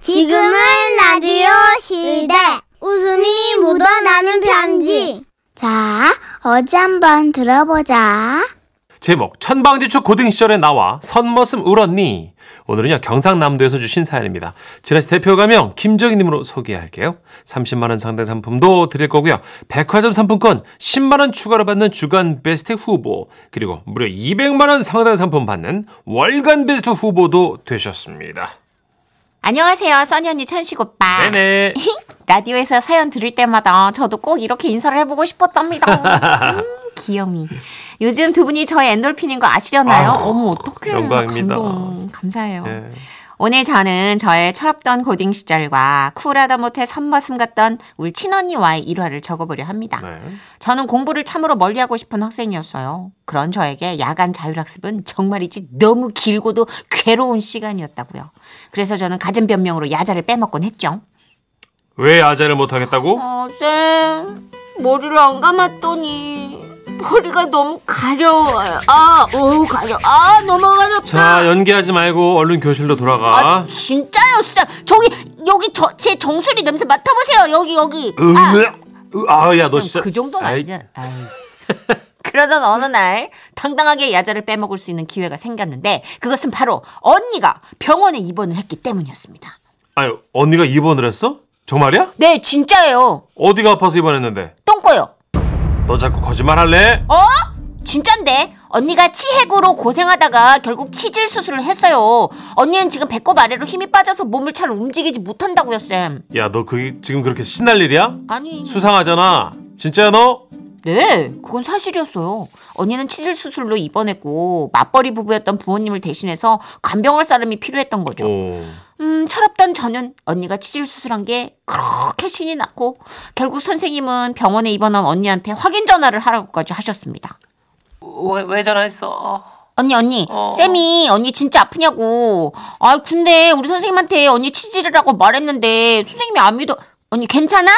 지금은 라디오 시대. 웃음이 묻어나는 편지. 자, 어제 한번 들어보자. 제목 천방지축 고등 시절에 나와 선머슴 울었니. 오늘은요 경상남도에서 주신 사연입니다. 지라시 대표 가명 김정희님으로 소개할게요. 30만 원 상당 상품도 드릴 거고요. 백화점 상품권 10만 원 추가로 받는 주간 베스트 후보, 그리고 무려 200만 원 상당 상품 받는 월간 베스트 후보도 되셨습니다. 안녕하세요, 써니 언니, 천식 오빠. 네네. 라디오에서 사연 들을 때마다 저도 꼭 이렇게 인사를 해보고 싶었답니다. 귀여미. 요즘 두 분이 저의 엔돌핀인 거 아시려나요? 어머, 어떡해. 영광입니다. 감동. 감사해요. 네. 오늘 저는 저의 철없던 고딩 시절과 쿨하다 못해 선머슴 같던 우리 친언니와의 일화를 적어보려 합니다. 네. 저는 공부를 참으로 멀리하고 싶은 학생이었어요. 그런 저에게 야간 자율학습은 정말이지 너무 길고도 괴로운 시간이었다고요. 그래서 저는 갖은 변명으로 야자를 빼먹곤 했죠. 왜 야자를 못하겠다고? 쌤, 머리를 안 감았더니 머리가 너무 가려워요. 가려. 너무 가렵다. 자, 연기하지 말고 얼른 교실로 돌아가. 진짜요, 쌤. 여기 제 정수리 냄새 맡아보세요. 여기. 야, 너 진짜. 그 정도는 아니지. 그러던 어느 날 당당하게 야자를 빼먹을 수 있는 기회가 생겼는데, 그것은 바로 언니가 병원에 입원을 했기 때문이었습니다. 아니, 언니가 입원을 했어? 정말이야? 네, 진짜예요. 어디가 아파서 입원했는데? 똥꼬요. 너 자꾸 거짓말할래? 진짠데. 언니가 치핵으로 고생하다가 결국 치질 수술을 했어요. 언니는 지금 배꼽 아래로 힘이 빠져서 몸을 잘 움직이지 못한다고요, 쌤. 야, 너 그게 지금 그렇게 신날 일이야? 아니. 수상하잖아. 진짜야 너? 네, 그건 사실이었어요. 언니는 치질 수술로 입원했고 맞벌이 부부였던 부모님을 대신해서 간병할 사람이 필요했던 거죠. 철없던 저는 언니가 치질 수술한 게 그렇게 신이 났고, 결국 선생님은 병원에 입원한 언니한테 확인 전화를 하라고까지 하셨습니다. 왜 전화했어? 언니, 쌤이 언니 진짜 아프냐고. 근데 우리 선생님한테 언니 치질이라고 말했는데 선생님이 안 믿어. 언니 괜찮아?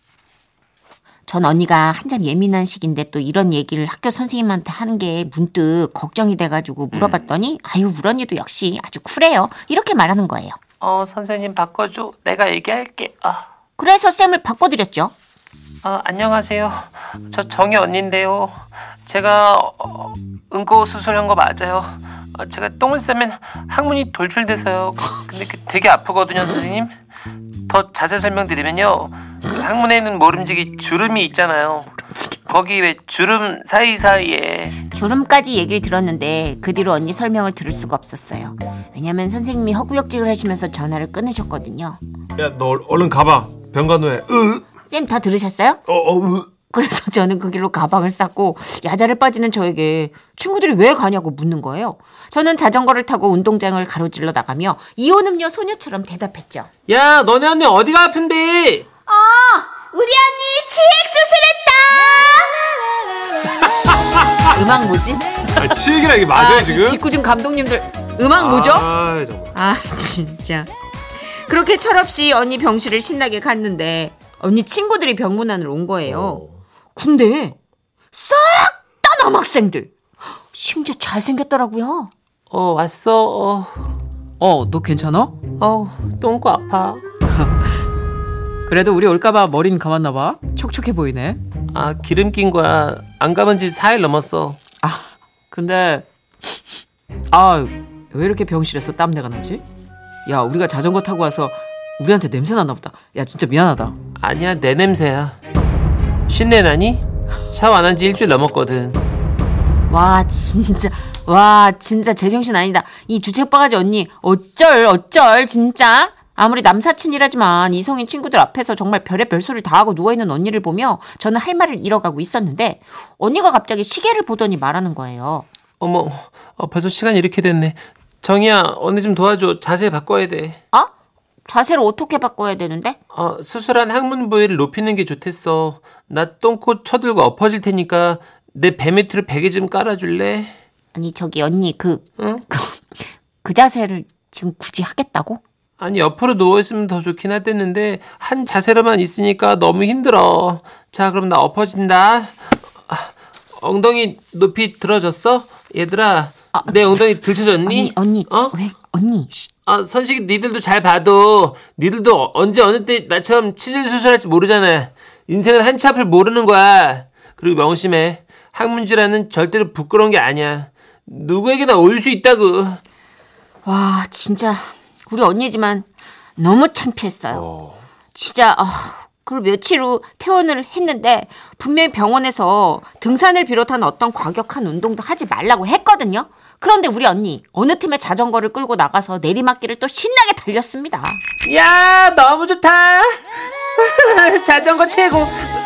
전 언니가 한참 예민한 시기인데 또 이런 얘기를 학교 선생님한테 하는 게 문득 걱정이 돼가지고 물어봤더니 우리 언니도 역시 아주 쿨해요. 이렇게 말하는 거예요. 선생님 바꿔줘. 내가 얘기할게. 그래서 쌤을 바꿔드렸죠. 안녕하세요. 저 정희 언니인데요. 제가 응고 수술한 거 맞아요. 제가 똥을 싸면 항문이 돌출돼서요. 근데 되게 아프거든요, 선생님. 더 자세히 설명드리면요, 그 항문에 있는 모름지기 주름이 있잖아요. 거기 왜 주름 사이사이에 주름까지 얘기를 들었는데 그 뒤로 언니 설명을 들을 수가 없었어요. 왜냐면 선생님이 허구역질을 하시면서 전화를 끊으셨거든요. 야, 너 얼른 가봐. 병간호해. 쌤 다 들으셨어요? 그래서 저는 그 길로 가방을 쌌고 야자를 빠지는 저에게 친구들이 왜 가냐고 묻는 거예요. 저는 자전거를 타고 운동장을 가로질러 나가며 이온음료 소녀처럼 대답했죠. 야, 너네 언니 어디가 아픈데? 우리 언니 치핵 수술했다. 음악 뭐지? 치익이라 이게 맞아요 지금? 직구준 감독님들 음악 뭐죠? 정말. 진짜. 그렇게 철없이 언니 병실을 신나게 갔는데 언니 친구들이 병문안을 온 거예요. 근데 싹 다 남학생들. 심지어 잘생겼더라고요. 왔어. 너 괜찮아? 똥꼬 아파. 그래도 우리 올까봐 머리는 감았나 봐. 촉촉해 보이네. 기름 낀 거야. 안 감은 지 4일 넘었어. 근데 왜 이렇게 병실에서 땀내가 나지? 야, 우리가 자전거 타고 와서 우리한테 냄새 났나 보다. 야, 진짜 미안하다. 아니야, 내 냄새야. 쉰내 나니? 샤워 안 한 지 일주일 넘었거든. 와 진짜 제정신 아니다. 이 주책바가지 언니 어쩔 진짜. 아무리 남사친이라지만 이성인 친구들 앞에서 정말 별의별 소리를 다 하고 누워있는 언니를 보며 저는 할 말을 잃어가고 있었는데 언니가 갑자기 시계를 보더니 말하는 거예요. 어머, 벌써 시간이 이렇게 됐네. 정희야, 언니 좀 도와줘. 자세 바꿔야 돼. 자세를 어떻게 바꿔야 되는데? 수술한 항문 부위를 높이는 게 좋댔어. 나 똥꼬 쳐들고 엎어질 테니까 내 배 밑으로 베개 좀 깔아줄래? 아니 저기 언니 그 자세를 지금 굳이 하겠다고? 아니, 옆으로 누워있으면 더 좋긴 하댔는데 한 자세로만 있으니까 너무 힘들어. 자, 그럼 나 엎어진다. 엉덩이 높이 들어졌어? 얘들아, 내 엉덩이 들쳐졌니? 언니 왜 언니 선식이 니들도 잘 봐도 니들도 언제 어느 때 나처럼 치질 수술할지 모르잖아. 인생은 한치 앞을 모르는 거야. 그리고 명심해. 학문지라는 절대로 부끄러운 게 아니야. 누구에게나 올 수 있다고. 와, 진짜 우리 언니지만 너무 창피했어요. 진짜 그걸 며칠 후 퇴원을 했는데 분명히 병원에서 등산을 비롯한 어떤 과격한 운동도 하지 말라고 했거든요. 그런데 우리 언니 어느 틈에 자전거를 끌고 나가서 내리막길을 또 신나게 달렸습니다. 야, 너무 좋다. 자전거 최고.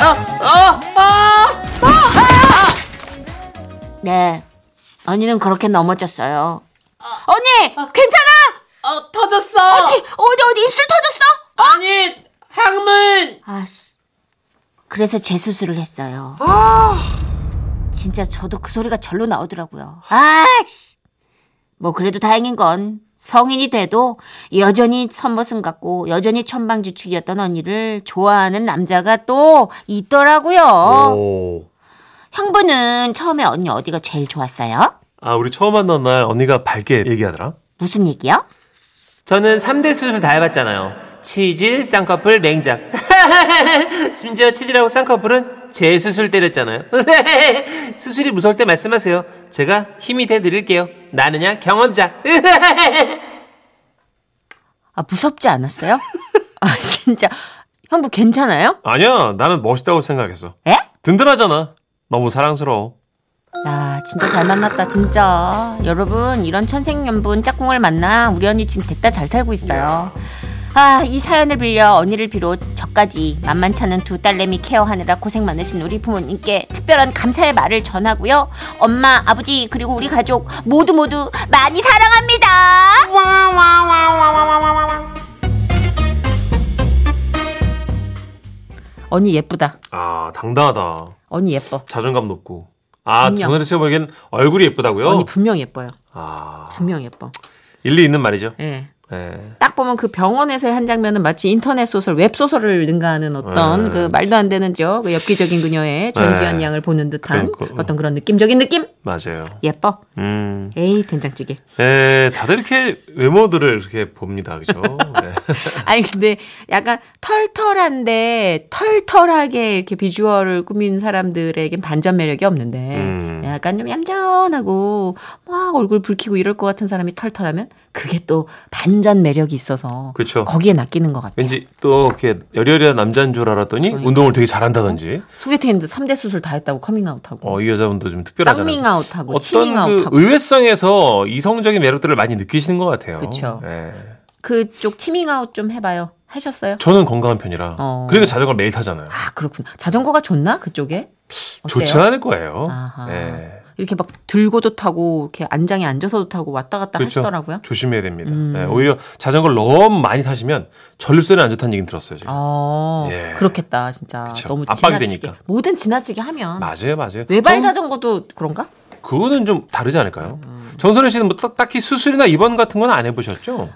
네, 언니는 그렇게 넘어졌어요. 언니, 괜찮아? 터졌어. 어디 입술 터졌어? 아니, 항문. 아씨. 그래서 재수술을 했어요. 진짜 저도 그 소리가 절로 나오더라고요. 아씨. 뭐 그래도 다행인 건 성인이 돼도 여전히 선머슴 같고 여전히 천방지축이었던 언니를 좋아하는 남자가 또 있더라고요. 형부는 처음에 언니 어디가 제일 좋았어요? 우리 처음 만난 날 언니가 밝게 얘기하더라. 무슨 얘기요? 저는 3대 수술 다 해봤잖아요. 치질, 쌍꺼풀, 맹작. 심지어 치질하고 쌍꺼풀은 재수술 때렸잖아요. 수술이 무서울 때 말씀하세요. 제가 힘이 돼드릴게요. 나는야 경험자. 무섭지 않았어요? 진짜 형부 괜찮아요? 아니야, 나는 멋있다고 생각했어. 에? 든든하잖아. 너무 사랑스러워. 진짜 잘 만났다 진짜. 여러분, 이런 천생연분 짝꿍을 만나 우리 언니 지금 됐다 잘 살고 있어요. 이 사연을 빌려 언니를 비롯 저까지 만만치 않은 두 딸내미 케어하느라 고생 많으신 우리 부모님께 특별한 감사의 말을 전하고요. 엄마, 아버지, 그리고 우리 가족 모두 많이 사랑합니다. 언니 예쁘다. 당당하다. 언니 예뻐. 자존감 높고. 분명. 정선혜 씨가 보기엔 얼굴이 예쁘다고요? 언니 분명 예뻐요. 분명 예뻐. 일리 있는 말이죠. 예. 딱 보면 그 병원에서의 한 장면은 마치 인터넷 소설, 웹소설을 능가하는 어떤 그 말도 안 되는 그 엽기적인 그녀의 전지현 양을 보는 듯한 어떤 그런 느낌적인 느낌? 맞아요. 예뻐. 에이, 된장찌개. 다들 이렇게 외모들을 이렇게 봅니다. 그죠? 아니, 근데 약간 털털한데 털털하게 이렇게 비주얼을 꾸민 사람들에겐 반전 매력이 없는데 약간 좀 얌전하고 막 얼굴 붉히고 이럴 것 같은 사람이 털털하면 그게 또 반전 매력이 있어서 그쵸. 거기에 낚이는 것 같아요. 왠지 또 이렇게 여리여리한 남자인 줄 알았더니 운동을 되게 잘한다든지. 소개팅 했는데 3대 수술 다 했다고 커밍아웃하고. 이 여자분도 좀 특별하잖아요. 쌍밍아웃하고 치밍아웃하고. 어떤 그 의외성에서 이성적인 매력들을 많이 느끼시는 것 같아요. 그렇죠. 그쪽 치밍아웃 좀 해봐요. 하셨어요? 저는 건강한 편이라. 그러니까 자전거를 매일 타잖아요. 그렇구나. 자전거가 좋나? 그쪽에? 어때요? 좋진 않을 거예요. 이렇게 막 들고도 타고 이렇게 안장에 앉아서도 타고 왔다 갔다 그렇죠. 하시더라고요. 조심해야 됩니다. 오히려 자전거를 너무 많이 타시면 전립선이 안 좋다는 얘기는 들었어요. 지금. 그렇겠다 진짜. 그쵸. 너무 압박이 지나치게. 되니까. 뭐든 지나치게 하면. 맞아요. 외발 자전거도 그런가? 그거는 좀 다르지 않을까요? 정선혜 씨는 뭐 딱히 수술이나 입원 같은 건 안 해보셨죠?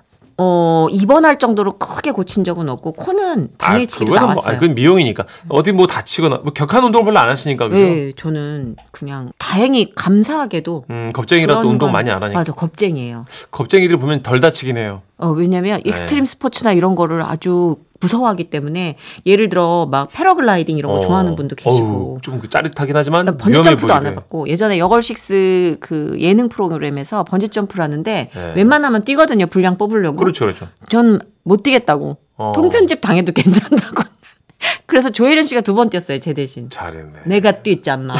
입원할 정도로 크게 고친 적은 없고 코는 당일치기로 나왔어요. 그건 미용이니까 어디 뭐 다치거나 뭐 격한 운동을 별로 안 하시니까 그죠? 네, 저는 그냥 다행히 감사하게도 겁쟁이라 또 운동 많이 안 하니까. 맞아, 겁쟁이에요. 겁쟁이들 보면 덜 다치긴 해요. 왜냐면 익스트림 스포츠나 이런 거를 아주 무서워하기 때문에 예를 들어 막 패러글라이딩 이런 거 좋아하는 분도 계시고 좀 짜릿하긴 하지만 번지점프도 안 해봤고 예전에 여걸식스 그 예능 프로그램에서 번지점프를 하는데 웬만하면 뛰거든요. 분량 뽑으려고. 그렇죠. 전 못 뛰겠다고. 통편집 당해도 괜찮다고. 그래서 조혜련 씨가 2번 뛰었어요. 제 대신. 잘했네. 내가 뛰지 않나.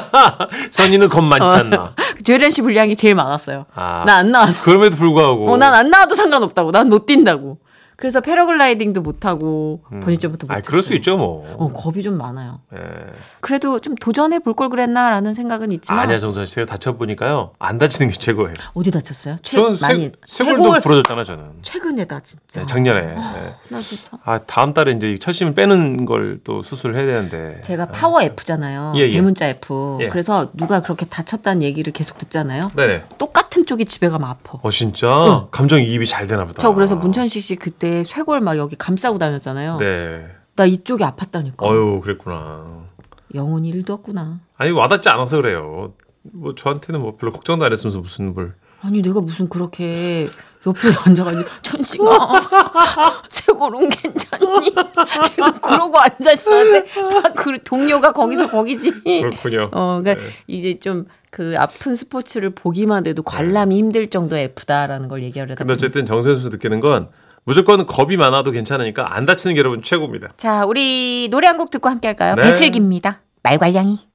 선이는 겁 많지 않나. 조혜련 씨 분량이 제일 많았어요. 나 안 나왔어. 그럼에도 불구하고. 난 안 나와도 상관없다고. 난 못 뛴다고. 그래서 패러글라이딩도 못하고 번지점프도 못했어요. 그럴 수 있죠 뭐. 겁이 좀 많아요. 그래도 좀 도전해 볼 걸 그랬나라는 생각은 있지만. 아니야 정선 씨. 제가 다쳐보니까요. 안 다치는 게 최고예요. 어디 다쳤어요? 저는 쇄골도 부러졌잖아 저는. 최근에다 진짜. 작년에. 나 진짜. 다음 달에 이제 철심을 빼는 걸 또 수술을 해야 되는데. 제가 파워 F잖아요. 대문자 F. 그래서 누가 그렇게 다쳤다는 얘기를 계속 듣잖아요. 네네. 똑같은 쪽이 집에 가면 아파. 진짜? 감정이입이 잘 되나 보다. 저 그래서 문천식 씨 그때 쇄골 막 여기 감싸고 다녔잖아요. 네. 나 이쪽이 아팠다니까. 그랬구나. 영혼이 1도 없구나. 아니 와닿지 않아서 그래요. 뭐 저한테는 뭐 별로 걱정도 안 했으면서 무슨 뭘. 아니 내가 무슨 그렇게 옆에 앉아가지고 천식아 쇠고름 괜찮니? 계속 그러고 앉아있었는데 다 그 동료가 거기지. 그렇군요. 그러니까 네. 이제 좀 그 아픈 스포츠를 보기만 해도 관람이 힘들 정도의 F다라는 걸 얘기하려다 근데 어쨌든 정세현 선수 느끼는 건 무조건 겁이 많아도 괜찮으니까 안 다치는 게 여러분 최고입니다. 자, 우리 노래 한 곡 듣고 함께 할까요? 네. 배슬기입니다. 말괄량이.